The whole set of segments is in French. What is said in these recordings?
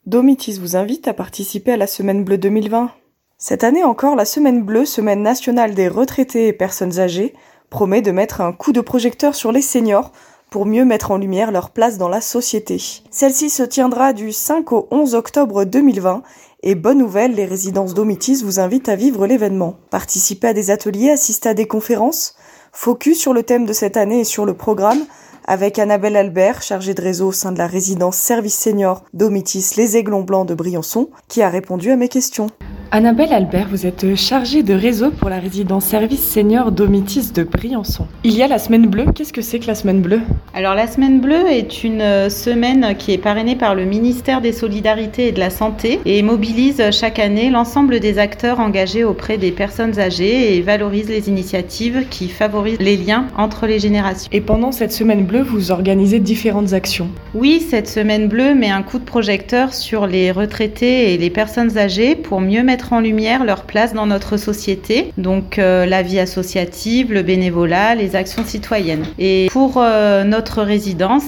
Domitis vous invite à participer à la Semaine Bleue 2020. Cette année encore, la Semaine Bleue, Semaine nationale des retraités et personnes âgées, promet de mettre un coup de projecteur sur les seniors pour mieux mettre en lumière leur place dans la société. Celle-ci se tiendra du 5 au 11 octobre 2020 et bonne nouvelle, les résidences Domitis vous invitent à vivre l'événement. Participez à des ateliers, assistez à des conférences, focus sur le thème de cette année et sur le programme, avec Annabelle Albert, chargée de réseau au sein de la résidence Service Senior Domitis Les Aiglons Blancs de Briançon, qui a répondu à mes questions. Annabelle Albert, vous êtes chargée de réseau pour la résidence Service Senior Domitis de Briançon. Il y a la Semaine Bleue. Qu'est-ce que c'est que la Semaine Bleue ? Alors la Semaine Bleue est une semaine qui est parrainée par le ministère des Solidarités et de la Santé et mobilise chaque année l'ensemble des acteurs engagés auprès des personnes âgées et valorise les initiatives qui favorisent les liens entre les générations. Et pendant cette Semaine Bleue, vous organisez différentes actions. Oui, cette Semaine Bleue met un coup de projecteur sur les retraités et les personnes âgées pour mieux mettre en lumière leur place dans notre société, donc la vie associative, le bénévolat, les actions citoyennes. Et pour notre résidence,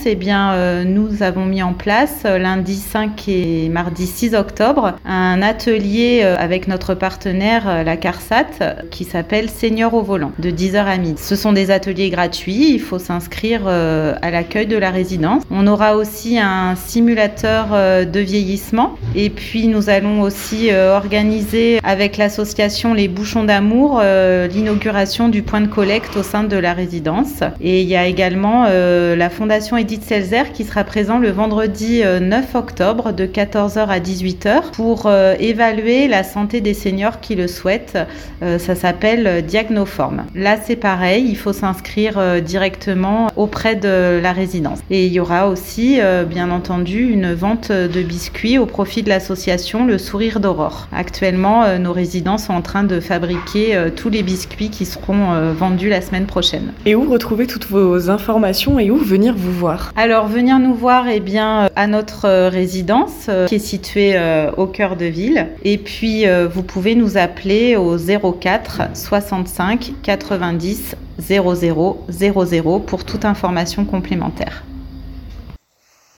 nous avons mis en place lundi 5 et mardi 6 octobre un atelier avec notre partenaire la CARSAT qui s'appelle Seniors au volant de 10h à midi. Ce sont des ateliers gratuits, il faut s'inscrire à l'accueil de la résidence. On aura aussi un simulateur de vieillissement et puis nous allons aussi organiser avec l'association Les Bouchons d'Amour l'inauguration du point de collecte au sein de la résidence. Et il y a également la Fondation Edith Selzer qui sera présent le vendredi 9 octobre de 14h à 18h pour évaluer la santé des seniors qui le souhaitent. Ça s'appelle Diagnoform. Là, c'est pareil, il faut s'inscrire directement auprès de la résidence. Et il y aura aussi, bien entendu, une vente de biscuits au profit de l'association Le Sourire d'Aurore. Actuellement, nos résidents sont en train de fabriquer tous les biscuits qui seront vendus la semaine prochaine. Et où retrouver toutes vos informations et où venir vous voir ? Alors, venir nous voir à notre résidence qui est située au cœur de ville. Et puis, vous pouvez nous appeler au 04 65 90 00 00 pour toute information complémentaire.